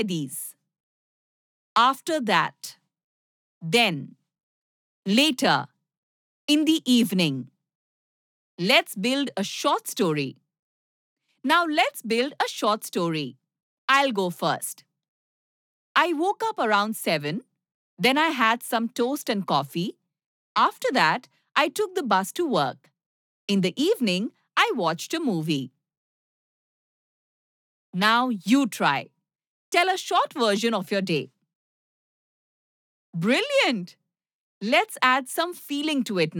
these. After that, then, later, in the evening. Let's build a short story. Now let's build a short story. I'll go first. I woke up around 7. Then I had some toast and coffee. After that, I took the bus to work. In the evening, I watched a movie. Now you try. Tell a short version of your day. Brilliant! Let's add some feeling to it